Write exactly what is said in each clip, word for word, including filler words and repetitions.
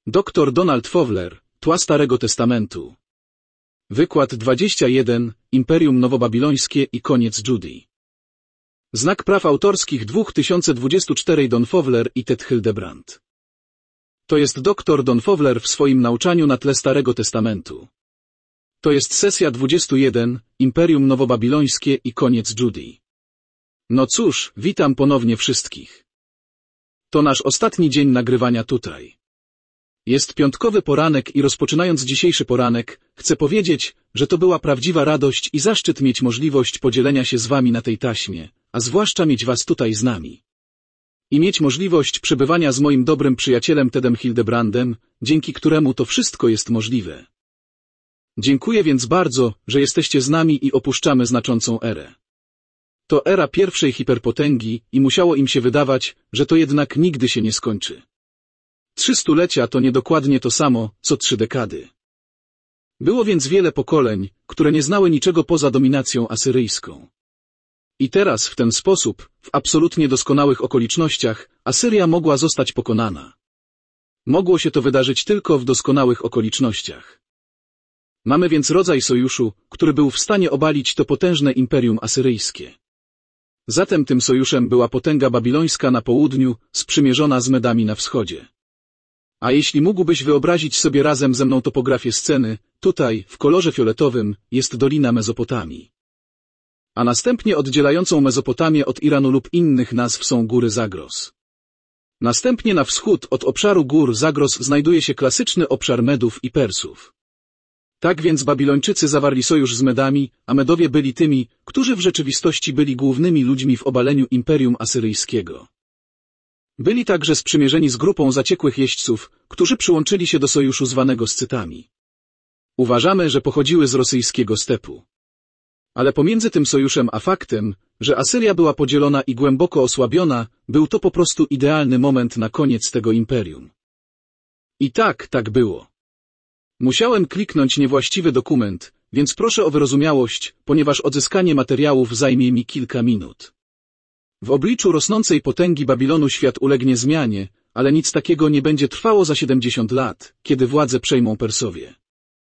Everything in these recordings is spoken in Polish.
Doktor Donald Fowler, Tła Starego Testamentu. Wykład dwadzieścia jeden. Imperium Nowobabilońskie i koniec Judii. Znak praw autorskich dwa tysiące dwudziesty czwarty. Don Fowler i Ted Hildebrand. To jest doktor Don Fowler w swoim nauczaniu na tle Starego Testamentu. To jest sesja dwadzieścia jeden. Imperium Nowobabilońskie i koniec Judii. No cóż, witam ponownie wszystkich. To nasz ostatni dzień nagrywania tutaj. Jest piątkowy poranek i rozpoczynając dzisiejszy poranek, chcę powiedzieć, że to była prawdziwa radość i zaszczyt mieć możliwość podzielenia się z wami na tej taśmie, a zwłaszcza mieć was tutaj z nami. I mieć możliwość przebywania z moim dobrym przyjacielem Tedem Hildebrandem, dzięki któremu to wszystko jest możliwe. Dziękuję więc bardzo, że jesteście z nami i opuszczamy znaczącą erę. To era pierwszej hiperpotęgi i musiało im się wydawać, że to jednak nigdy się nie skończy. Trzy stulecia to niedokładnie to samo, co trzy dekady. Było więc wiele pokoleń, które nie znały niczego poza dominacją asyryjską. I teraz w ten sposób, w absolutnie doskonałych okolicznościach, Asyria mogła zostać pokonana. Mogło się to wydarzyć tylko w doskonałych okolicznościach. Mamy więc rodzaj sojuszu, który był w stanie obalić to potężne imperium asyryjskie. Zatem tym sojuszem była potęga babilońska na południu, sprzymierzona z Medami na wschodzie. A jeśli mógłbyś wyobrazić sobie razem ze mną topografię sceny, tutaj, w kolorze fioletowym, jest Dolina Mezopotamii. A następnie oddzielającą Mezopotamię od Iranu lub innych nazw są góry Zagros. Następnie na wschód od obszaru gór Zagros znajduje się klasyczny obszar Medów i Persów. Tak więc Babilończycy zawarli sojusz z Medami, a Medowie byli tymi, którzy w rzeczywistości byli głównymi ludźmi w obaleniu Imperium Asyryjskiego. Byli także sprzymierzeni z grupą zaciekłych jeźdźców, którzy przyłączyli się do sojuszu zwanego Scytami. Uważamy, że pochodziły z rosyjskiego stepu. Ale pomiędzy tym sojuszem a faktem, że Asyria była podzielona i głęboko osłabiona, był to po prostu idealny moment na koniec tego imperium. I tak, tak było. Musiałem kliknąć niewłaściwy dokument, więc proszę o wyrozumiałość, ponieważ odzyskanie materiałów zajmie mi kilka minut. W obliczu rosnącej potęgi Babilonu świat ulegnie zmianie, ale nic takiego nie będzie trwało za siedemdziesiąt lat, kiedy władzę przejmą Persowie.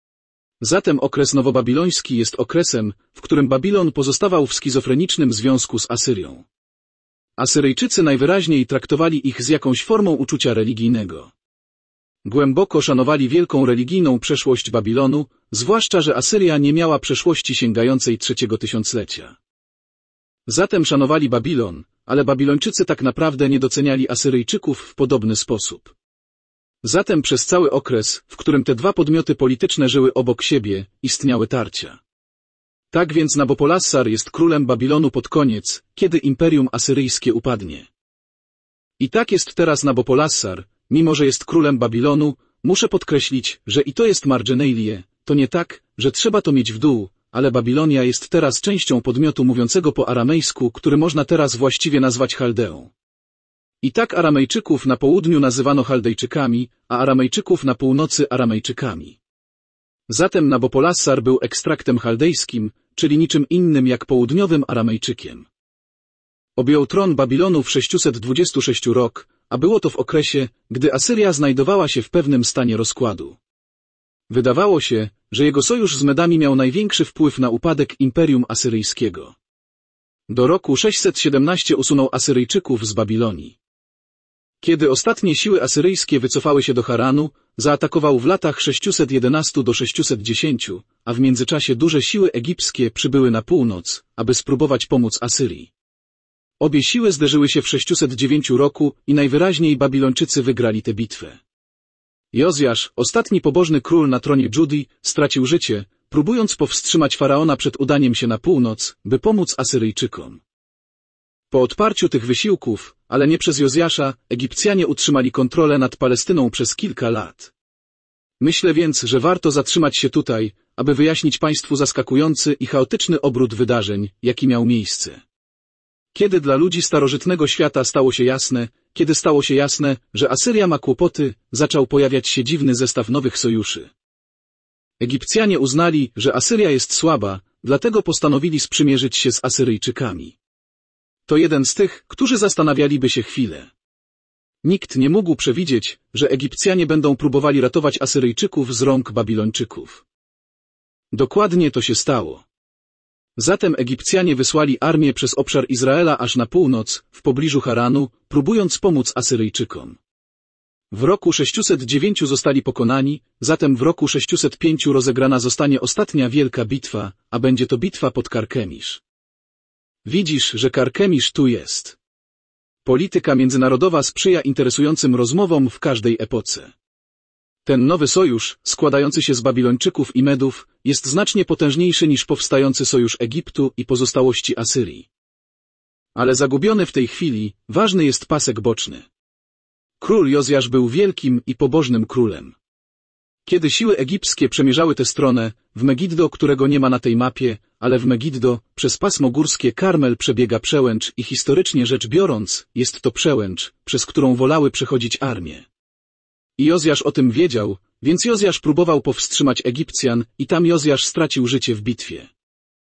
Zatem okres nowobabiloński jest okresem, w którym Babilon pozostawał w schizofrenicznym związku z Asyrią. Asyryjczycy najwyraźniej traktowali ich z jakąś formą uczucia religijnego. Głęboko szanowali wielką religijną przeszłość Babilonu, zwłaszcza że Asyria nie miała przeszłości sięgającej trzeciego tysiąclecia. Zatem szanowali Babilon, ale Babilończycy tak naprawdę nie doceniali Asyryjczyków w podobny sposób. Zatem przez cały okres, w którym te dwa podmioty polityczne żyły obok siebie, istniały tarcia. Tak więc Nabopolassar jest królem Babilonu pod koniec, kiedy Imperium Asyryjskie upadnie. I tak jest teraz Nabopolassar, mimo że jest królem Babilonu, muszę podkreślić, że i to jest marginalia, to nie tak, że trzeba to mieć w dół, ale Babilonia jest teraz częścią podmiotu mówiącego po aramejsku, który można teraz właściwie nazwać Chaldeą. I tak Aramejczyków na południu nazywano Chaldejczykami, a Aramejczyków na północy Aramejczykami. Zatem Nabopolassar był ekstraktem chaldejskim, czyli niczym innym jak południowym Aramejczykiem. Objął tron Babilonu w sześćset dwudziesty szósty rok, a było to w okresie, gdy Asyria znajdowała się w pewnym stanie rozkładu. Wydawało się, że jego sojusz z Medami miał największy wpływ na upadek Imperium Asyryjskiego. Do roku sześćset siedemnaście usunął Asyryjczyków z Babilonii. Kiedy ostatnie siły asyryjskie wycofały się do Haranu, zaatakował w latach sześćset jedenaście do sześćset dziesięć, a w międzyczasie duże siły egipskie przybyły na północ, aby spróbować pomóc Asyrii. Obie siły zderzyły się w sześćset dziewiątym roku i najwyraźniej Babilończycy wygrali tę bitwę. Jozjasz, ostatni pobożny król na tronie Judii, stracił życie, próbując powstrzymać faraona przed udaniem się na północ, by pomóc Asyryjczykom. Po odparciu tych wysiłków, ale nie przez Jozjasza, Egipcjanie utrzymali kontrolę nad Palestyną przez kilka lat. Myślę więc, że warto zatrzymać się tutaj, aby wyjaśnić Państwu zaskakujący i chaotyczny obrót wydarzeń, jaki miał miejsce. Kiedy dla ludzi starożytnego świata stało się jasne, kiedy stało się jasne, że Asyria ma kłopoty, zaczął pojawiać się dziwny zestaw nowych sojuszy. Egipcjanie uznali, że Asyria jest słaba, dlatego postanowili sprzymierzyć się z Asyryjczykami. To jeden z tych, którzy zastanawialiby się chwilę. Nikt nie mógł przewidzieć, że Egipcjanie będą próbowali ratować Asyryjczyków z rąk Babilończyków. Dokładnie to się stało. Zatem Egipcjanie wysłali armię przez obszar Izraela aż na północ, w pobliżu Haranu, próbując pomóc Asyryjczykom. W roku sześciuset dziewięć zostali pokonani, zatem w roku sześciuset pięć rozegrana zostanie ostatnia wielka bitwa, a będzie to bitwa pod Karkemisz. Widzisz, że Karkemisz tu jest. Polityka międzynarodowa sprzyja interesującym rozmowom w każdej epoce. Ten nowy sojusz, składający się z Babilończyków i Medów, jest znacznie potężniejszy niż powstający sojusz Egiptu i pozostałości Asyrii. Ale zagubiony w tej chwili, ważny jest pasek boczny. Król Jozjasz był wielkim i pobożnym królem. Kiedy siły egipskie przemierzały tę stronę, w Megiddo, którego nie ma na tej mapie, ale w Megiddo, przez pasmo górskie Karmel przebiega przełęcz i historycznie rzecz biorąc, jest to przełęcz, przez którą wolały przechodzić armie. I Jozjasz o tym wiedział, więc Jozjasz próbował powstrzymać Egipcjan i tam Jozjasz stracił życie w bitwie.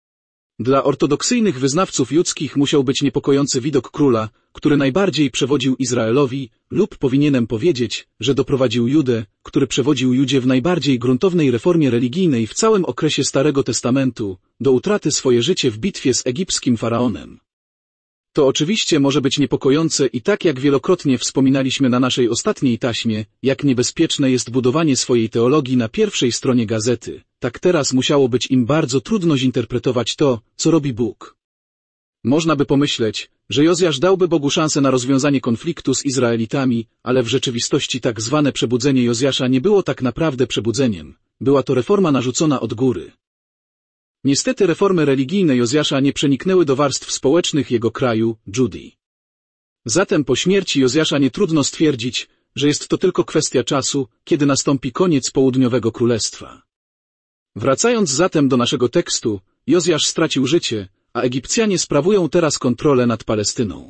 Dla ortodoksyjnych wyznawców judzkich musiał być niepokojący widok króla, który najbardziej przewodził Izraelowi, lub powinienem powiedzieć, że doprowadził Judę, który przewodził Judzie w najbardziej gruntownej reformie religijnej w całym okresie Starego Testamentu, do utraty swoje życie w bitwie z egipskim faraonem. To oczywiście może być niepokojące i tak jak wielokrotnie wspominaliśmy na naszej ostatniej taśmie, jak niebezpieczne jest budowanie swojej teologii na pierwszej stronie gazety, tak teraz musiało być im bardzo trudno zinterpretować to, co robi Bóg. Można by pomyśleć, że Jozjasz dałby Bogu szansę na rozwiązanie konfliktu z Izraelitami, ale w rzeczywistości tak zwane przebudzenie Jozjasza nie było tak naprawdę przebudzeniem, była to reforma narzucona od góry. Niestety reformy religijne Jozjasza nie przeniknęły do warstw społecznych jego kraju, Judii. Zatem po śmierci Jozjasza nie trudno stwierdzić, że jest to tylko kwestia czasu, kiedy nastąpi koniec południowego królestwa. Wracając zatem do naszego tekstu, Jozjasz stracił życie, a Egipcjanie sprawują teraz kontrolę nad Palestyną.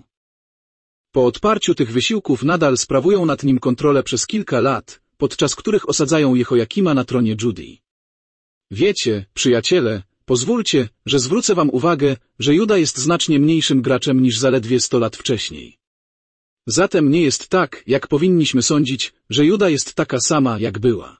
Po odparciu tych wysiłków nadal sprawują nad nim kontrolę przez kilka lat, podczas których osadzają Jehoiakima na tronie Judii. Wiecie, przyjaciele, pozwólcie, że zwrócę wam uwagę, że Juda jest znacznie mniejszym graczem niż zaledwie sto lat wcześniej. Zatem nie jest tak, jak powinniśmy sądzić, że Juda jest taka sama, jak była.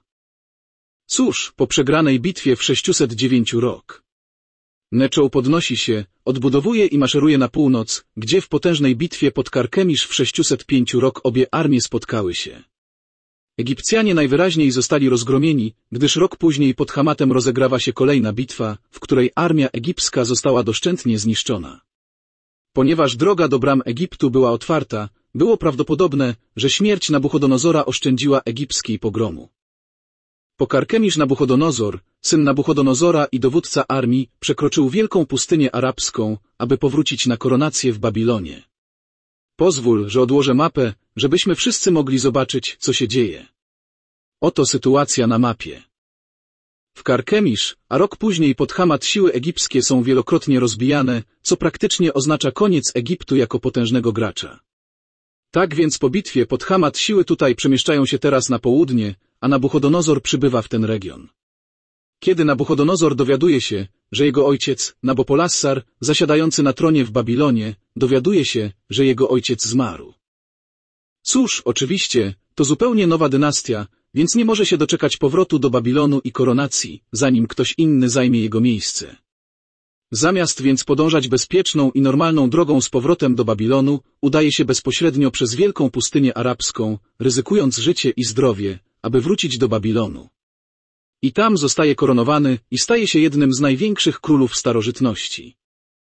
Cóż, po przegranej bitwie w sześciuset dziewięć rok. Neczoł podnosi się, odbudowuje i maszeruje na północ, gdzie w potężnej bitwie pod Karkemisz w sześciuset pięć rok obie armie spotkały się. Egipcjanie najwyraźniej zostali rozgromieni, gdyż rok później pod Hamatem rozegrawa się kolejna bitwa, w której armia egipska została doszczętnie zniszczona. Ponieważ droga do bram Egiptu była otwarta, było prawdopodobne, że śmierć Nabuchodonozora oszczędziła egipskiej pogromu. Po Karkemisz Nabuchodonozor, syn Nabuchodonozora i dowódca armii, przekroczył wielką pustynię arabską, aby powrócić na koronację w Babilonie. Pozwól, że odłożę mapę, żebyśmy wszyscy mogli zobaczyć, co się dzieje. Oto sytuacja na mapie. W Karkemisz, a rok później pod Hamat siły egipskie są wielokrotnie rozbijane, co praktycznie oznacza koniec Egiptu jako potężnego gracza. Tak więc po bitwie pod Hamat siły tutaj przemieszczają się teraz na południe, a Nabuchodonozor przybywa w ten region. Kiedy Nabuchodonozor dowiaduje się, że jego ojciec, Nabopolassar, zasiadający na tronie w Babilonie, dowiaduje się, że jego ojciec zmarł. Cóż, oczywiście, to zupełnie nowa dynastia, więc nie może się doczekać powrotu do Babilonu i koronacji, zanim ktoś inny zajmie jego miejsce. Zamiast więc podążać bezpieczną i normalną drogą z powrotem do Babilonu, udaje się bezpośrednio przez wielką pustynię arabską, ryzykując życie i zdrowie, aby wrócić do Babilonu. I tam zostaje koronowany i staje się jednym z największych królów starożytności.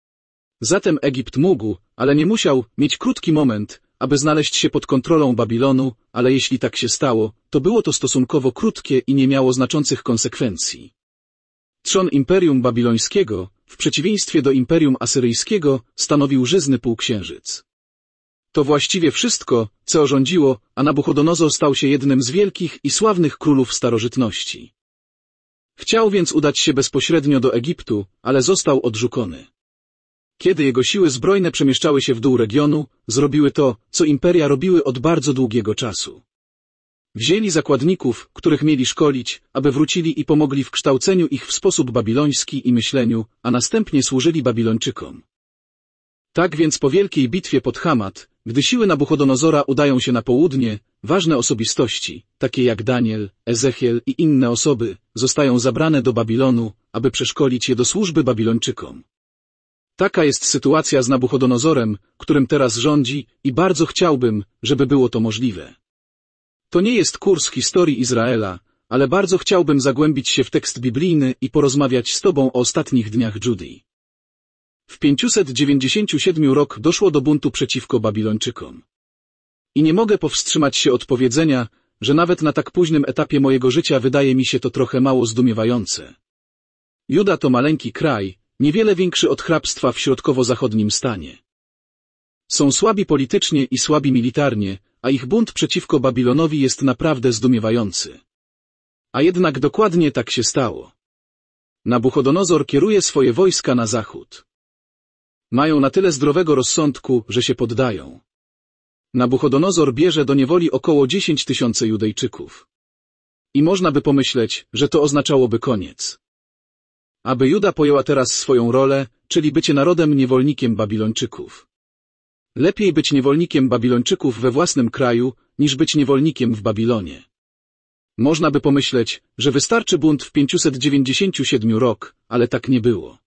Zatem Egipt mógł, ale nie musiał, mieć krótki moment, aby znaleźć się pod kontrolą Babilonu, ale jeśli tak się stało, to było to stosunkowo krótkie i nie miało znaczących konsekwencji. Trzon Imperium Babilońskiego, w przeciwieństwie do Imperium Asyryjskiego, stanowił żyzny półksiężyc. To właściwie wszystko, co rządziło, a Nabuchodonozor stał się jednym z wielkich i sławnych królów starożytności. Chciał więc udać się bezpośrednio do Egiptu, ale został odrzucony. Kiedy jego siły zbrojne przemieszczały się w dół regionu, zrobiły to, co imperia robiły od bardzo długiego czasu. Wzięli zakładników, których mieli szkolić, aby wrócili i pomogli w kształceniu ich w sposób babiloński i myśleniu, a następnie służyli Babilończykom. Tak więc po wielkiej bitwie pod Hamat, Gdy siły Nabuchodonozora udają się na południe, ważne osobistości, takie jak Daniel, Ezechiel i inne osoby, zostają zabrane do Babilonu, aby przeszkolić je do służby Babilończykom. Taka jest sytuacja z Nabuchodonozorem, którym teraz rządzi i bardzo chciałbym, żeby było to możliwe. To nie jest kurs historii Izraela, ale bardzo chciałbym zagłębić się w tekst biblijny i porozmawiać z Tobą o ostatnich dniach Judei. W pięćset dziewięćdziesiąty siódmy rok doszło do buntu przeciwko Babilończykom. I nie mogę powstrzymać się od powiedzenia, że nawet na tak późnym etapie mojego życia wydaje mi się to trochę mało zdumiewające. Juda to maleńki kraj, niewiele większy od hrabstwa w środkowo-zachodnim stanie. Są słabi politycznie i słabi militarnie, a ich bunt przeciwko Babilonowi jest naprawdę zdumiewający. A jednak dokładnie tak się stało. Nabuchodonozor kieruje swoje wojska na zachód. Mają na tyle zdrowego rozsądku, że się poddają. Nabuchodonozor bierze do niewoli około dziesięć tysięcy Judejczyków. I można by pomyśleć, że to oznaczałoby koniec. Aby Juda pojęła teraz swoją rolę, czyli bycie narodem niewolnikiem Babilończyków. Lepiej być niewolnikiem Babilończyków we własnym kraju, niż być niewolnikiem w Babilonie. Można by pomyśleć, że wystarczy bunt w pięćset dziewięćdziesiąty siódmy rok, ale tak nie było.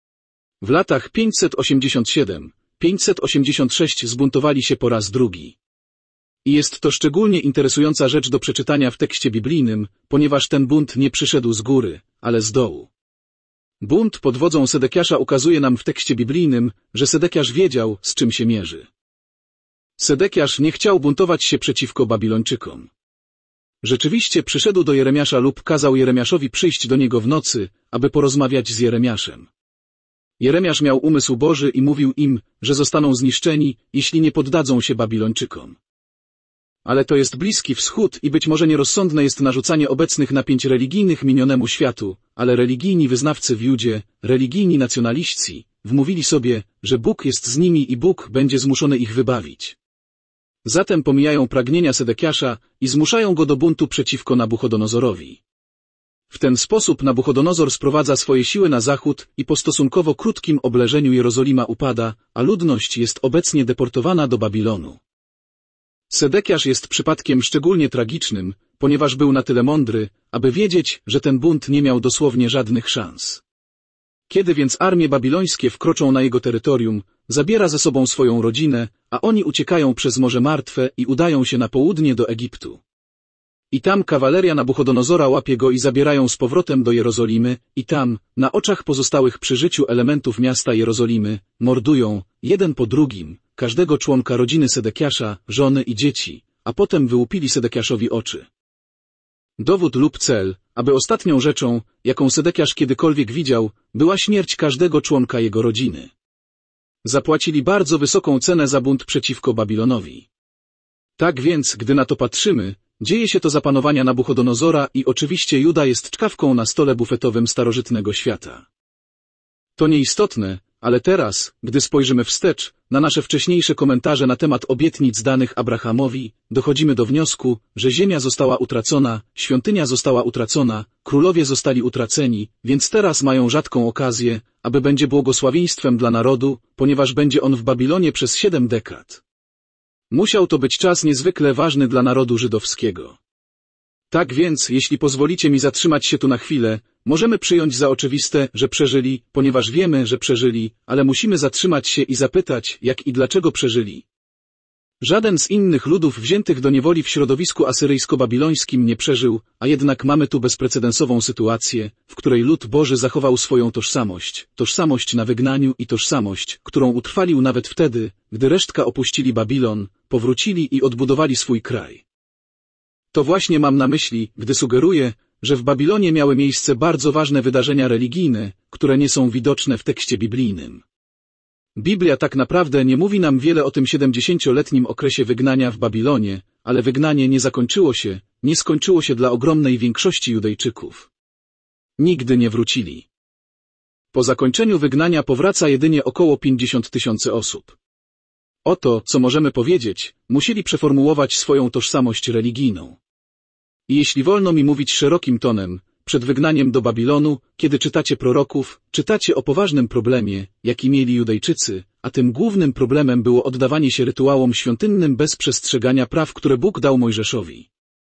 W latach pięćset osiemdziesiąt siedem do pięćset osiemdziesiąt sześć zbuntowali się po raz drugi. I jest to szczególnie interesująca rzecz do przeczytania w tekście biblijnym, ponieważ ten bunt nie przyszedł z góry, ale z dołu. Bunt pod wodzą Sedekiasza ukazuje nam w tekście biblijnym, że Sedekiasz wiedział, z czym się mierzy. Sedekiasz nie chciał buntować się przeciwko Babilończykom. Rzeczywiście przyszedł do Jeremiasza lub kazał Jeremiaszowi przyjść do niego w nocy, aby porozmawiać z Jeremiaszem. Jeremiasz miał umysł Boży i mówił im, że zostaną zniszczeni, jeśli nie poddadzą się Babilończykom. Ale to jest Bliski Wschód i być może nierozsądne jest narzucanie obecnych napięć religijnych minionemu światu, ale religijni wyznawcy w Judzie, religijni nacjonaliści, wmówili sobie, że Bóg jest z nimi i Bóg będzie zmuszony ich wybawić. Zatem pomijają pragnienia Sedekiasza i zmuszają go do buntu przeciwko Nabuchodonozorowi. W ten sposób Nabuchodonozor sprowadza swoje siły na zachód i po stosunkowo krótkim obleżeniu Jerozolima upada, a ludność jest obecnie deportowana do Babilonu. Sedekiasz jest przypadkiem szczególnie tragicznym, ponieważ był na tyle mądry, aby wiedzieć, że ten bunt nie miał dosłownie żadnych szans. Kiedy więc armie babilońskie wkroczą na jego terytorium, zabiera ze sobą swoją rodzinę, a oni uciekają przez Morze Martwe i udają się na południe do Egiptu. I tam kawaleria Nabuchodonozora łapie go i zabierają z powrotem do Jerozolimy, i tam, na oczach pozostałych przy życiu elementów miasta Jerozolimy, mordują, jeden po drugim, każdego członka rodziny Sedekiasza, żony i dzieci, a potem wyłupili Sedekiaszowi oczy. Dowód lub cel, aby ostatnią rzeczą, jaką Sedekiasz kiedykolwiek widział, była śmierć każdego członka jego rodziny. Zapłacili bardzo wysoką cenę za bunt przeciwko Babilonowi. Tak więc, gdy na to patrzymy, dzieje się to za panowania Nabuchodonozora i oczywiście Juda jest czkawką na stole bufetowym starożytnego świata. To nieistotne, ale teraz, gdy spojrzymy wstecz, na nasze wcześniejsze komentarze na temat obietnic danych Abrahamowi, dochodzimy do wniosku, że ziemia została utracona, świątynia została utracona, królowie zostali utraceni, więc teraz mają rzadką okazję, aby będzie błogosławieństwem dla narodu, ponieważ będzie on w Babilonie przez siedem dekad. Musiał to być czas niezwykle ważny dla narodu żydowskiego. Tak więc, jeśli pozwolicie mi zatrzymać się tu na chwilę, możemy przyjąć za oczywiste, że przeżyli, ponieważ wiemy, że przeżyli, ale musimy zatrzymać się i zapytać, jak i dlaczego przeżyli. Żaden z innych ludów wziętych do niewoli w środowisku asyryjsko-babilońskim nie przeżył, a jednak mamy tu bezprecedensową sytuację, w której lud Boży zachował swoją tożsamość, tożsamość na wygnaniu i tożsamość, którą utrwalił nawet wtedy, gdy resztka opuścili Babilon, powrócili i odbudowali swój kraj. To właśnie mam na myśli, gdy sugeruję, że w Babilonie miały miejsce bardzo ważne wydarzenia religijne, które nie są widoczne w tekście biblijnym. Biblia tak naprawdę nie mówi nam wiele o tym siedemdziesięcioletnim okresie wygnania w Babilonie, ale wygnanie nie zakończyło się, nie skończyło się dla ogromnej większości Judejczyków. Nigdy nie wrócili. Po zakończeniu wygnania powraca jedynie około pięćdziesiąt tysięcy osób. Oto, co możemy powiedzieć, musieli przeformułować swoją tożsamość religijną. I jeśli wolno mi mówić szerokim tonem, przed wygnaniem do Babilonu, kiedy czytacie proroków, czytacie o poważnym problemie, jaki mieli Judejczycy, a tym głównym problemem było oddawanie się rytuałom świątynnym bez przestrzegania praw, które Bóg dał Mojżeszowi.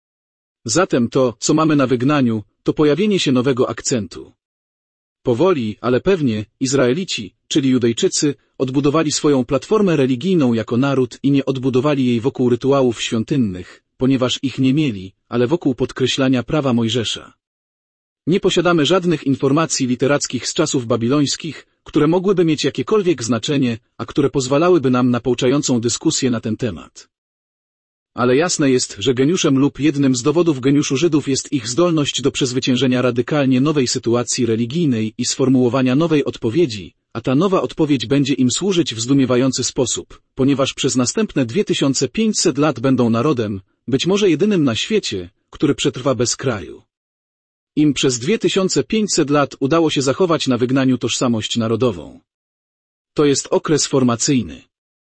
Zatem to, co mamy na wygnaniu, to pojawienie się nowego akcentu. Powoli, ale pewnie, Izraelici, czyli Judejczycy, odbudowali swoją platformę religijną jako naród i nie odbudowali jej wokół rytuałów świątynnych, ponieważ ich nie mieli, ale wokół podkreślania prawa Mojżesza. Nie posiadamy żadnych informacji literackich z czasów babilońskich, które mogłyby mieć jakiekolwiek znaczenie, a które pozwalałyby nam na pouczającą dyskusję na ten temat. Ale jasne jest, że geniuszem lub jednym z dowodów geniuszu Żydów jest ich zdolność do przezwyciężenia radykalnie nowej sytuacji religijnej i sformułowania nowej odpowiedzi, a ta nowa odpowiedź będzie im służyć w zdumiewający sposób, ponieważ przez następne dwa tysiące pięćset lat będą narodem, być może jedynym na świecie, który przetrwa bez kraju. Im przez dwa tysiące pięćset lat udało się zachować na wygnaniu tożsamość narodową. To jest okres formacyjny.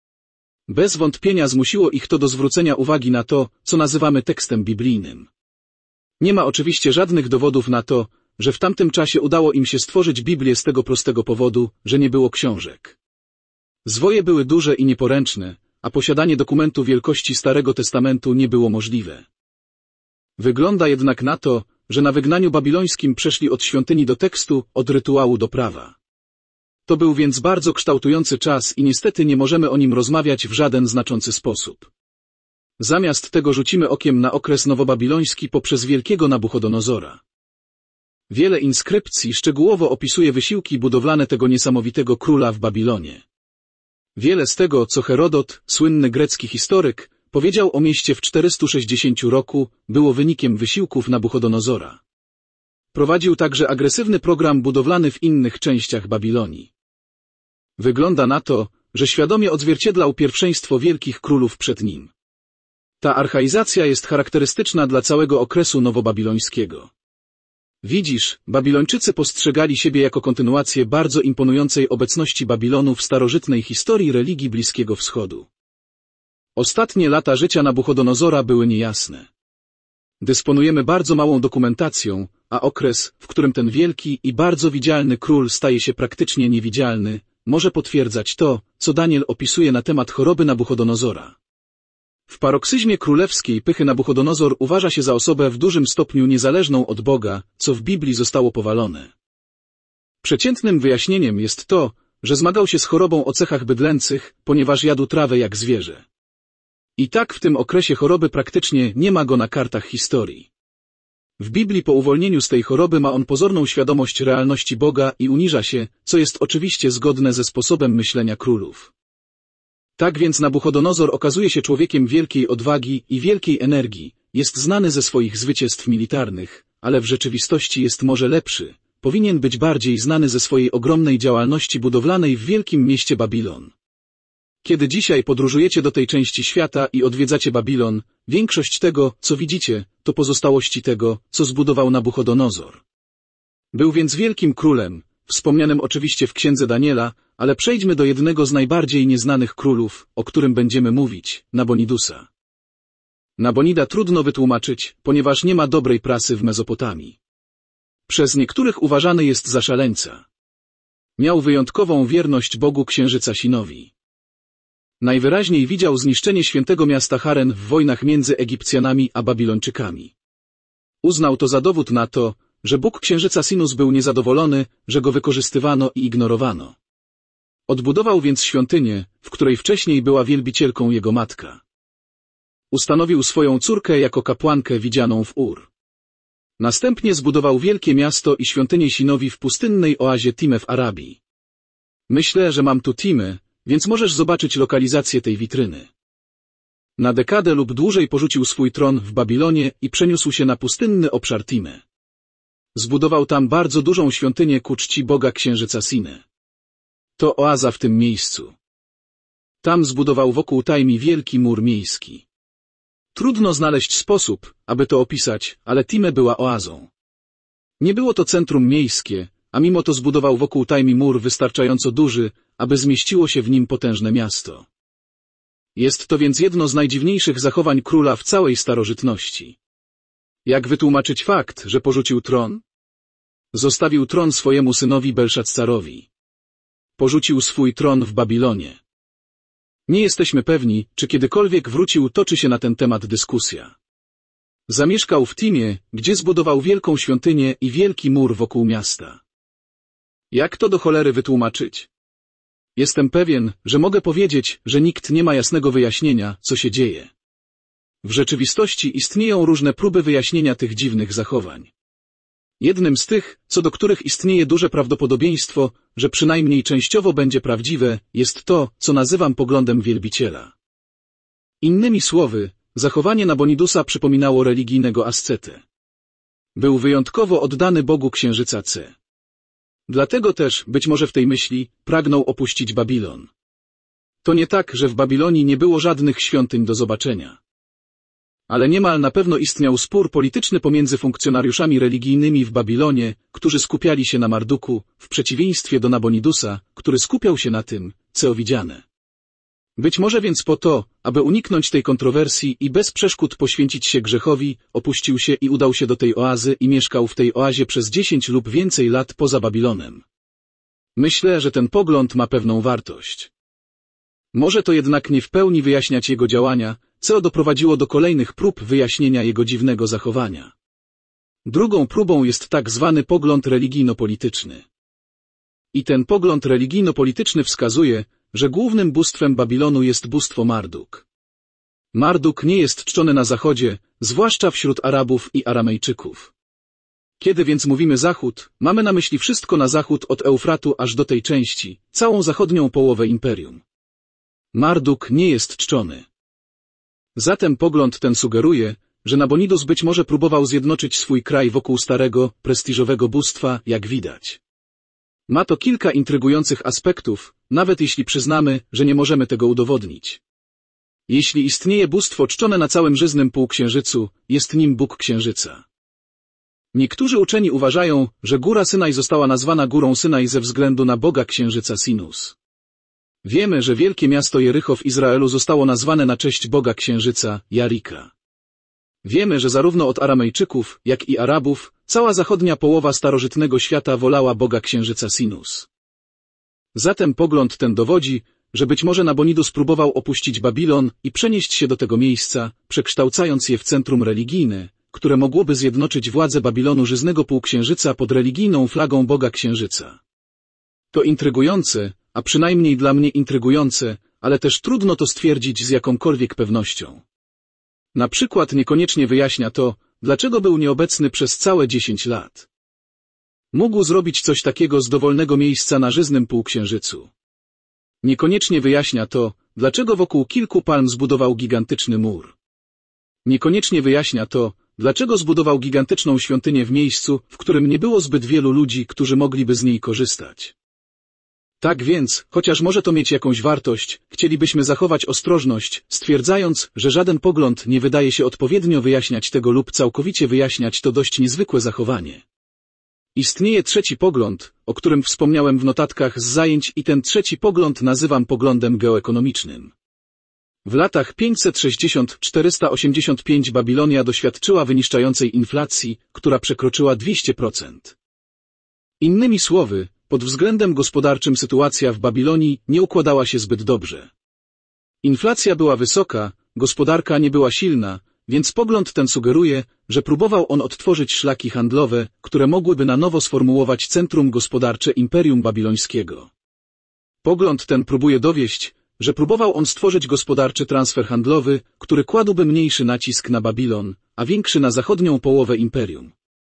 Bez wątpienia zmusiło ich to do zwrócenia uwagi na to, co nazywamy tekstem biblijnym. Nie ma oczywiście żadnych dowodów na to, że w tamtym czasie udało im się stworzyć Biblię z tego prostego powodu, że nie było książek. Zwoje były duże i nieporęczne, a posiadanie dokumentu wielkości Starego Testamentu nie było możliwe. Wygląda jednak na to, że na wygnaniu babilońskim przeszli od świątyni do tekstu, od rytuału do prawa. To był więc bardzo kształtujący czas i niestety nie możemy o nim rozmawiać w żaden znaczący sposób. Zamiast tego rzucimy okiem na okres nowobabiloński poprzez wielkiego Nabuchodonozora. Wiele inskrypcji szczegółowo opisuje wysiłki budowlane tego niesamowitego króla w Babilonie. Wiele z tego, co Herodot, słynny grecki historyk, powiedział o mieście w czterystu sześćdziesięciu roku, było wynikiem wysiłków Nabuchodonozora. Prowadził także agresywny program budowlany w innych częściach Babilonii. Wygląda na to, że świadomie odzwierciedlał pierwszeństwo wielkich królów przed nim. Ta archaizacja jest charakterystyczna dla całego okresu nowobabilońskiego. Widzisz, Babilończycy postrzegali siebie jako kontynuację bardzo imponującej obecności Babilonu w starożytnej historii religii Bliskiego Wschodu. Ostatnie lata życia Nabuchodonozora były niejasne. Dysponujemy bardzo małą dokumentacją, a okres, w którym ten wielki i bardzo widzialny król staje się praktycznie niewidzialny, może potwierdzać to, co Daniel opisuje na temat choroby Nabuchodonozora. W paroksyzmie królewskiej pychy Nabuchodonozor uważa się za osobę w dużym stopniu niezależną od Boga, co w Biblii zostało powalone. Przeciętnym wyjaśnieniem jest to, że zmagał się z chorobą o cechach bydlęcych, ponieważ jadł trawę jak zwierzę. I tak w tym okresie choroby praktycznie nie ma go na kartach historii. W Biblii po uwolnieniu z tej choroby ma on pozorną świadomość realności Boga i uniża się, co jest oczywiście zgodne ze sposobem myślenia królów. Tak więc Nabuchodonozor okazuje się człowiekiem wielkiej odwagi i wielkiej energii, jest znany ze swoich zwycięstw militarnych, ale w rzeczywistości jest może lepszy, powinien być bardziej znany ze swojej ogromnej działalności budowlanej w wielkim mieście Babilon. Kiedy dzisiaj podróżujecie do tej części świata i odwiedzacie Babilon, większość tego, co widzicie, to pozostałości tego, co zbudował Nabuchodonozor. Był więc wielkim królem, wspomnianym oczywiście w księdze Daniela, ale przejdźmy do jednego z najbardziej nieznanych królów, o którym będziemy mówić, Nabonidusa. Nabonida trudno wytłumaczyć, ponieważ nie ma dobrej prasy w Mezopotamii. Przez niektórych uważany jest za szaleńca. Miał wyjątkową wierność Bogu księżyca Sinowi. Najwyraźniej widział zniszczenie świętego miasta Haren w wojnach między Egipcjanami a Babilończykami. Uznał to za dowód na to, że Bóg księżyca Sinus był niezadowolony, że go wykorzystywano i ignorowano. Odbudował więc świątynię, w której wcześniej była wielbicielką jego matka. Ustanowił swoją córkę jako kapłankę widzianą w Ur. Następnie zbudował wielkie miasto i świątynię Sinowi w pustynnej oazie Time w Arabii. Myślę, że mam tu Timę, więc możesz zobaczyć lokalizację tej witryny. Na dekadę lub dłużej porzucił swój tron w Babilonie i przeniósł się na pustynny obszar Time. Zbudował tam bardzo dużą świątynię ku czci Boga księżyca Siny. To oaza w tym miejscu. Tam zbudował wokół Tajmi wielki mur miejski. Trudno znaleźć sposób, aby to opisać, ale Time była oazą. Nie było to centrum miejskie, a mimo to zbudował wokół Tajmi mur wystarczająco duży, aby zmieściło się w nim potężne miasto. Jest to więc jedno z najdziwniejszych zachowań króla w całej starożytności. Jak wytłumaczyć fakt, że porzucił tron? Zostawił tron swojemu synowi Belszaccarowi. porzucił swój tron w Babilonie. Nie jesteśmy pewni, czy kiedykolwiek wrócił, toczy się na ten temat dyskusja. Zamieszkał w Timie, gdzie zbudował wielką świątynię i wielki mur wokół miasta. Jak to do cholery wytłumaczyć? Jestem pewien, że mogę powiedzieć, że nikt nie ma jasnego wyjaśnienia, co się dzieje. W rzeczywistości istnieją różne próby wyjaśnienia tych dziwnych zachowań. Jednym z tych, co do których istnieje duże prawdopodobieństwo, że przynajmniej częściowo będzie prawdziwe, jest to, co nazywam poglądem wielbiciela. Innymi słowy, zachowanie Nabonidusa przypominało religijnego ascetę. Był wyjątkowo oddany Bogu Księżyca C. Dlatego też, być może w tej myśli, pragnął opuścić Babilon. To nie tak, że w Babilonii nie było żadnych świątyń do zobaczenia. Ale niemal na pewno istniał spór polityczny pomiędzy funkcjonariuszami religijnymi w Babilonie, którzy skupiali się na Marduku, w przeciwieństwie do Nabonidusa, który skupiał się na tym, co widziane. Być może więc po to, aby uniknąć tej kontrowersji i bez przeszkód poświęcić się grzechowi, opuścił się i udał się do tej oazy i mieszkał w tej oazie przez dziesięć lub więcej lat poza Babilonem. Myślę, że ten pogląd ma pewną wartość. Może to jednak nie w pełni wyjaśniać jego działania, co doprowadziło do kolejnych prób wyjaśnienia jego dziwnego zachowania. Drugą próbą jest tak zwany pogląd religijno-polityczny. I ten pogląd religijno-polityczny wskazuje, że głównym bóstwem Babilonu jest bóstwo Marduk. Marduk nie jest czczony na zachodzie, zwłaszcza wśród Arabów i Aramejczyków. Kiedy więc mówimy Zachód, mamy na myśli wszystko na zachód od Eufratu aż do tej części, całą zachodnią połowę imperium. Marduk nie jest czczony. Zatem pogląd ten sugeruje, że Nabonidus być może próbował zjednoczyć swój kraj wokół starego, prestiżowego bóstwa, jak widać. Ma to kilka intrygujących aspektów, nawet jeśli przyznamy, że nie możemy tego udowodnić. Jeśli istnieje bóstwo czczone na całym żyznym półksiężycu, jest nim Bóg Księżyca. Niektórzy uczeni uważają, że góra Synaj została nazwana górą Synaj ze względu na Boga Księżyca Sinus. Wiemy, że wielkie miasto Jericho w Izraelu zostało nazwane na cześć Boga Księżyca, Jarika. Wiemy, że zarówno od Aramejczyków, jak i Arabów, cała zachodnia połowa starożytnego świata wolała Boga Księżyca Sinus. Zatem pogląd ten dowodzi, że być może Nabonidus próbował opuścić Babilon i przenieść się do tego miejsca, przekształcając je w centrum religijne, które mogłoby zjednoczyć władzę Babilonu żyznego półksiężyca pod religijną flagą Boga Księżyca. To intrygujące, a przynajmniej dla mnie intrygujące, ale też trudno to stwierdzić z jakąkolwiek pewnością. Na przykład niekoniecznie wyjaśnia to, dlaczego był nieobecny przez całe dziesięć lat. Mógł zrobić coś takiego z dowolnego miejsca na żyznym półksiężycu. Niekoniecznie wyjaśnia to, dlaczego wokół kilku palm zbudował gigantyczny mur. Niekoniecznie wyjaśnia to, dlaczego zbudował gigantyczną świątynię w miejscu, w którym nie było zbyt wielu ludzi, którzy mogliby z niej korzystać. Tak więc, chociaż może to mieć jakąś wartość, chcielibyśmy zachować ostrożność, stwierdzając, że żaden pogląd nie wydaje się odpowiednio wyjaśniać tego lub całkowicie wyjaśniać to dość niezwykłe zachowanie. Istnieje trzeci pogląd, o którym wspomniałem w notatkach z zajęć i ten trzeci pogląd nazywam poglądem geoekonomicznym. W latach pięćset sześćdziesiąt do czterysta osiemdziesiąt pięć Babilonia doświadczyła wyniszczającej inflacji, która przekroczyła dwieście procent. Innymi słowy, pod względem gospodarczym sytuacja w Babilonii nie układała się zbyt dobrze. Inflacja była wysoka, gospodarka nie była silna, więc pogląd ten sugeruje, że próbował on odtworzyć szlaki handlowe, które mogłyby na nowo sformułować centrum gospodarcze Imperium Babilońskiego. Pogląd ten próbuje dowieść, że próbował on stworzyć gospodarczy transfer handlowy, który kładłby mniejszy nacisk na Babilon, a większy na zachodnią połowę imperium.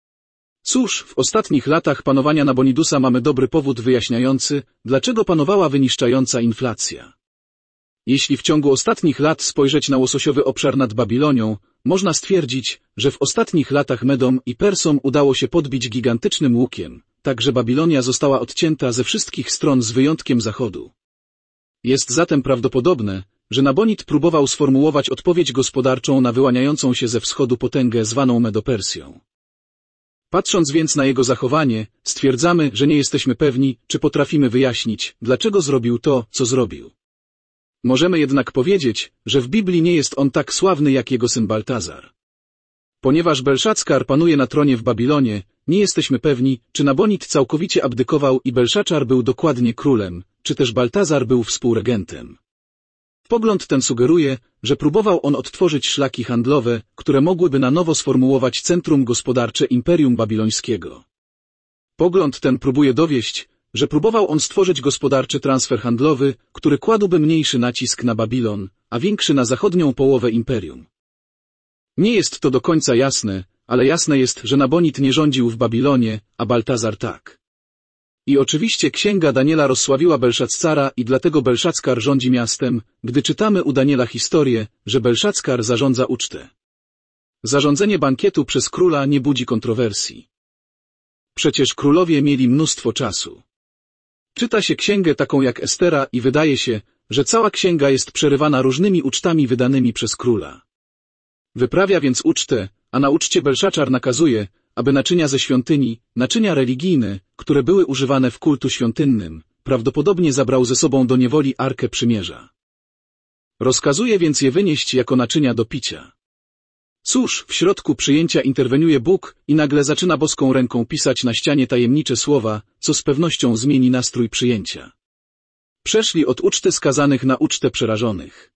Cóż, w ostatnich latach panowania Nabonidusa mamy dobry powód wyjaśniający, dlaczego panowała wyniszczająca inflacja. Jeśli w ciągu ostatnich lat spojrzeć na łososiowy obszar nad Babilonią, można stwierdzić, że w ostatnich latach Medom i Persom udało się podbić gigantycznym łukiem, tak że Babilonia została odcięta ze wszystkich stron z wyjątkiem zachodu. Jest zatem prawdopodobne, że Nabonid próbował sformułować odpowiedź gospodarczą na wyłaniającą się ze wschodu potęgę zwaną Medopersją. Patrząc więc na jego zachowanie, stwierdzamy, że nie jesteśmy pewni, czy potrafimy wyjaśnić, dlaczego zrobił to, co zrobił. Możemy jednak powiedzieć, że w Biblii nie jest on tak sławny jak jego syn Baltazar. Ponieważ Belszackar panuje na tronie w Babilonie, nie jesteśmy pewni, czy Nabonid całkowicie abdykował i Belszaczar był dokładnie królem, czy też Baltazar był współregentem. Pogląd ten sugeruje, że próbował on odtworzyć szlaki handlowe, które mogłyby na nowo sformułować centrum gospodarcze Imperium Babilońskiego. Pogląd ten próbuje dowieść, że próbował on stworzyć gospodarczy transfer handlowy, który kładłby mniejszy nacisk na Babilon, a większy na zachodnią połowę imperium. Nie jest to do końca jasne, ale jasne jest, że Nabonid nie rządził w Babilonie, a Baltazar tak. I oczywiście księga Daniela rozsławiła Belszazzara i dlatego Belszazzar rządzi miastem, gdy czytamy u Daniela historię, że Belszazzar zarządza ucztę. Zarządzenie bankietu przez króla nie budzi kontrowersji. Przecież królowie mieli mnóstwo czasu. Czyta się księgę taką jak Estera i wydaje się, że cała księga jest przerywana różnymi ucztami wydanymi przez króla. Wyprawia więc ucztę, a na uczcie Belszaczar nakazuje, aby naczynia ze świątyni, naczynia religijne, które były używane w kultu świątynnym, prawdopodobnie zabrał ze sobą do niewoli Arkę Przymierza. Rozkazuje więc je wynieść jako naczynia do picia. Cóż, w środku przyjęcia interweniuje Bóg i nagle zaczyna boską ręką pisać na ścianie tajemnicze słowa, co z pewnością zmieni nastrój przyjęcia. Przeszli od uczty skazanych na ucztę przerażonych.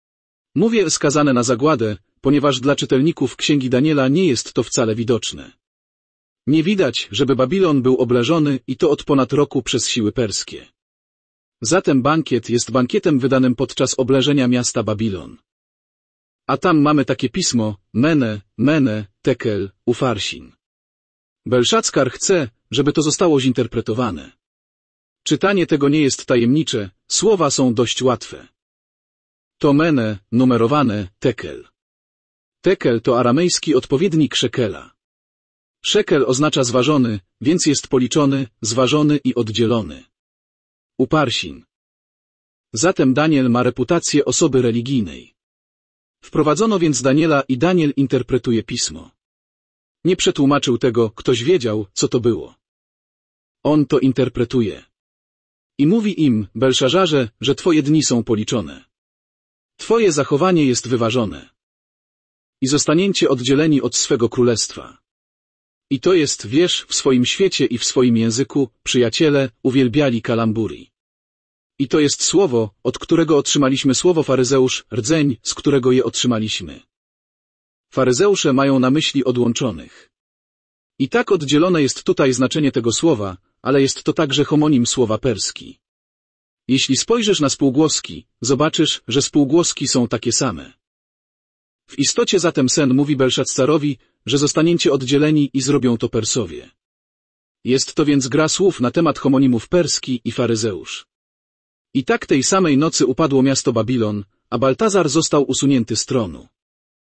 Mówię skazane na zagładę, ponieważ dla czytelników Księgi Daniela nie jest to wcale widoczne. Nie widać, żeby Babilon był obleżony i to od ponad roku przez siły perskie. Zatem bankiet jest bankietem wydanym podczas obleżenia miasta Babilon. A tam mamy takie pismo, Mene, Mene, Tekel, Ufarsin. Belszazzar chce, żeby to zostało zinterpretowane. Czytanie tego nie jest tajemnicze, słowa są dość łatwe. To Mene, numerowane, Tekel. Tekel to aramejski odpowiednik szekela. Szekel oznacza zważony, więc jest policzony, zważony i oddzielony. Uparsin. Zatem Daniel ma reputację osoby religijnej. Wprowadzono więc Daniela i Daniel interpretuje pismo. Nie przetłumaczył tego, ktoś wiedział, co to było. On to interpretuje. I mówi im, Belszazzarze, że twoje dni są policzone. Twoje zachowanie jest wyważone. I zostaniecie oddzieleni od swego królestwa. I to jest, wiesz, w swoim świecie i w swoim języku, przyjaciele, uwielbiali kalamburi. I to jest słowo, od którego otrzymaliśmy słowo faryzeusz, rdzeń, z którego je otrzymaliśmy. Faryzeusze mają na myśli odłączonych. I tak oddzielone jest tutaj znaczenie tego słowa, ale jest to także homonim słowa perski. Jeśli spojrzysz na spółgłoski, zobaczysz, że spółgłoski są takie same. W istocie zatem sen mówi Belszazzarowi, że zostaniecie oddzieleni i zrobią to Persowie. Jest to więc gra słów na temat homonimów perski i faryzeusz. I tak tej samej nocy upadło miasto Babilon, a Baltazar został usunięty z tronu.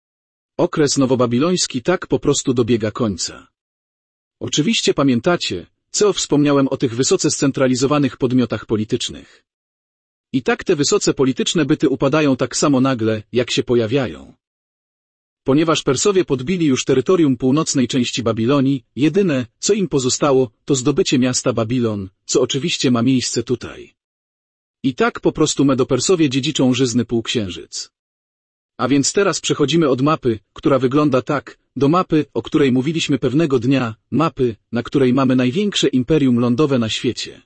Okres nowobabiloński tak po prostu dobiega końca. Oczywiście pamiętacie, co wspomniałem o tych wysoce scentralizowanych podmiotach politycznych. I tak te wysoce polityczne byty upadają tak samo nagle, jak się pojawiają. Ponieważ Persowie podbili już terytorium północnej części Babilonii, jedyne, co im pozostało, to zdobycie miasta Babilon, co oczywiście ma miejsce tutaj. I tak po prostu Medopersowie dziedziczą żyzny półksiężyc. A więc teraz przechodzimy od mapy, która wygląda tak, do mapy, o której mówiliśmy pewnego dnia, mapy, na której mamy największe imperium lądowe na świecie.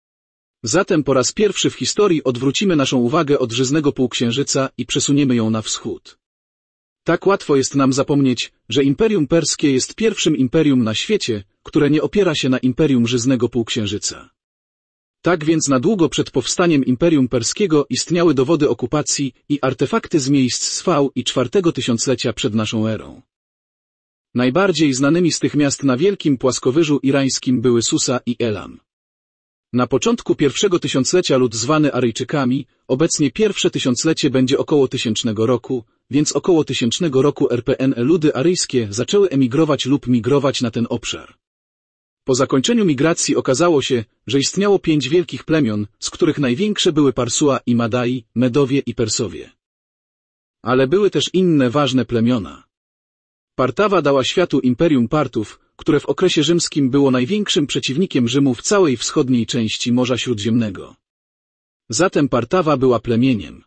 Zatem po raz pierwszy w historii odwrócimy naszą uwagę od żyznego półksiężyca i przesuniemy ją na wschód. Tak łatwo jest nam zapomnieć, że Imperium Perskie jest pierwszym imperium na świecie, które nie opiera się na imperium żyznego półksiężyca. Tak więc na długo przed powstaniem Imperium Perskiego istniały dowody okupacji i artefakty z miejsc Swał i czwartego tysiąclecia przed naszą erą. Najbardziej znanymi z tych miast na wielkim płaskowyżu irańskim były Susa i Elam. Na początku pierwszego tysiąclecia lud zwany Aryjczykami, obecnie pierwsze tysiąclecie będzie około tysięcznego roku, więc około tysięcznego roku R P N ludy aryjskie zaczęły emigrować lub migrować na ten obszar. Po zakończeniu migracji okazało się, że istniało pięć wielkich plemion, z których największe były Parsua i Madai, Medowie i Persowie. Ale były też inne ważne plemiona. Partawa dała światu imperium Partów, które w okresie rzymskim było największym przeciwnikiem Rzymu w całej wschodniej części Morza Śródziemnego. Zatem Partawa była plemieniem.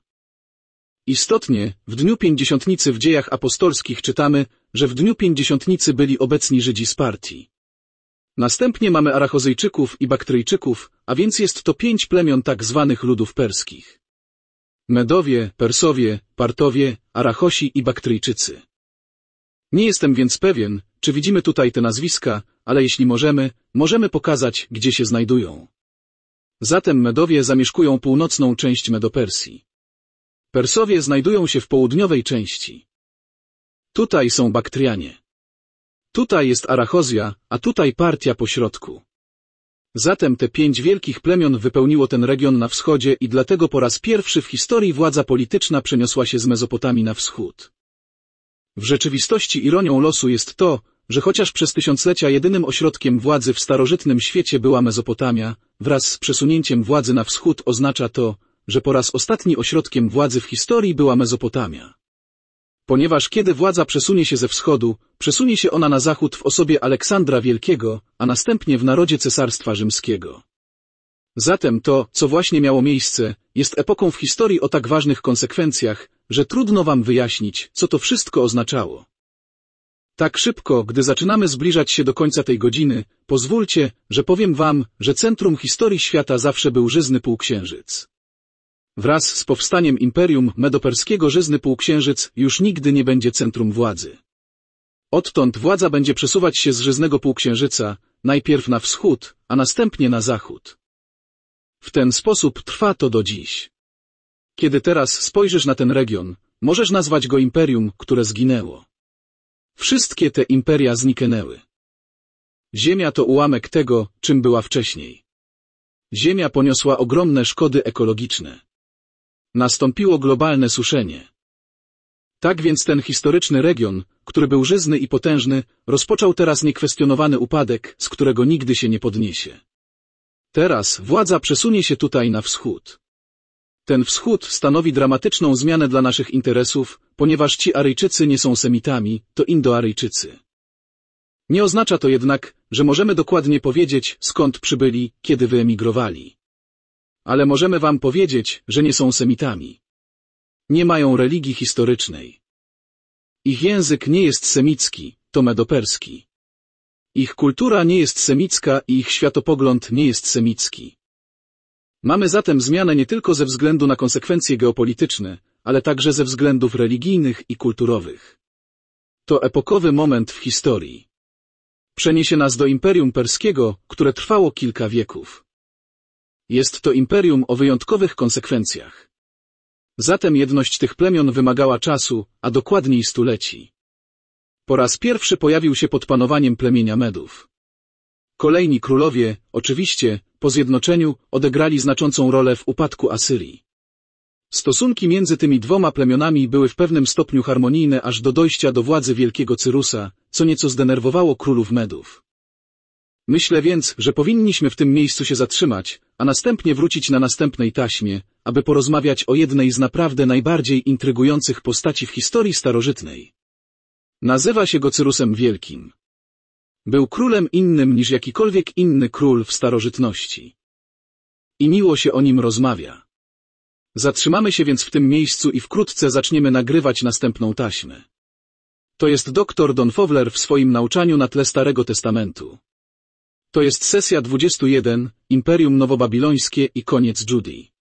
Istotnie, w dniu pięćdziesiątnicy w dziejach apostolskich czytamy, że w dniu pięćdziesiątnicy byli obecni Żydzi z Partii. Następnie mamy Arachozyjczyków i Baktryjczyków, a więc jest to pięć plemion tak zwanych ludów perskich. Medowie, Persowie, Partowie, Arachosi i Baktryjczycy. Nie jestem więc pewien, czy widzimy tutaj te nazwiska, ale jeśli możemy, możemy pokazać, gdzie się znajdują. Zatem Medowie zamieszkują północną część Medopersji. Persowie znajdują się w południowej części. Tutaj są Baktrianie. Tutaj jest Arachozja, a tutaj Partia po środku. Zatem te pięć wielkich plemion wypełniło ten region na wschodzie i dlatego po raz pierwszy w historii władza polityczna przeniosła się z Mezopotamii na wschód. W rzeczywistości ironią losu jest to, że chociaż przez tysiąclecia jedynym ośrodkiem władzy w starożytnym świecie była Mezopotamia, wraz z przesunięciem władzy na wschód oznacza to, że po raz ostatni ośrodkiem władzy w historii była Mezopotamia. Ponieważ kiedy władza przesunie się ze wschodu, przesunie się ona na zachód w osobie Aleksandra Wielkiego, a następnie w narodzie Cesarstwa Rzymskiego. Zatem to, co właśnie miało miejsce, jest epoką w historii o tak ważnych konsekwencjach, że trudno wam wyjaśnić, co to wszystko oznaczało. Tak szybko, gdy zaczynamy zbliżać się do końca tej godziny, pozwólcie, że powiem wam, że centrum historii świata zawsze był Żyzny Półksiężyc. Wraz z powstaniem Imperium Medoperskiego Żyzny Półksiężyc już nigdy nie będzie centrum władzy. Odtąd władza będzie przesuwać się z Żyznego Półksiężyca, najpierw na wschód, a następnie na zachód. W ten sposób trwa to do dziś. Kiedy teraz spojrzysz na ten region, możesz nazwać go imperium, które zginęło. Wszystkie te imperia zniknęły. Ziemia to ułamek tego, czym była wcześniej. Ziemia poniosła ogromne szkody ekologiczne. Nastąpiło globalne suszenie. Tak więc ten historyczny region, który był żyzny i potężny, rozpoczął teraz niekwestionowany upadek, z którego nigdy się nie podniesie. Teraz władza przesunie się tutaj na wschód. Ten wschód stanowi dramatyczną zmianę dla naszych interesów, ponieważ ci Aryjczycy nie są Semitami, to Indoaryjczycy. Nie oznacza to jednak, że możemy dokładnie powiedzieć, skąd przybyli, kiedy wyemigrowali. Ale możemy wam powiedzieć, że nie są Semitami. Nie mają religii historycznej. Ich język nie jest semicki, to medoperski. Ich kultura nie jest semicka i ich światopogląd nie jest semicki. Mamy zatem zmianę nie tylko ze względu na konsekwencje geopolityczne, ale także ze względów religijnych i kulturowych. To epokowy moment w historii. Przeniesie nas do Imperium Perskiego, które trwało kilka wieków. Jest to imperium o wyjątkowych konsekwencjach. Zatem jedność tych plemion wymagała czasu, a dokładniej stuleci. Po raz pierwszy pojawił się pod panowaniem plemienia Medów. Kolejni królowie, oczywiście, po zjednoczeniu, odegrali znaczącą rolę w upadku Asyrii. Stosunki między tymi dwoma plemionami były w pewnym stopniu harmonijne aż do dojścia do władzy wielkiego Cyrusa, co nieco zdenerwowało królów Medów. Myślę więc, że powinniśmy w tym miejscu się zatrzymać, a następnie wrócić na następnej taśmie, aby porozmawiać o jednej z naprawdę najbardziej intrygujących postaci w historii starożytnej. Nazywa się go Cyrusem Wielkim. Był królem innym niż jakikolwiek inny król w starożytności. I miło się o nim rozmawia. Zatrzymamy się więc w tym miejscu i wkrótce zaczniemy nagrywać następną taśmę. To jest doktor Don Fowler w swoim nauczaniu na tle Starego Testamentu. To jest sesja dwudziesta jeden, Imperium Nowobabilońskie i koniec Judii.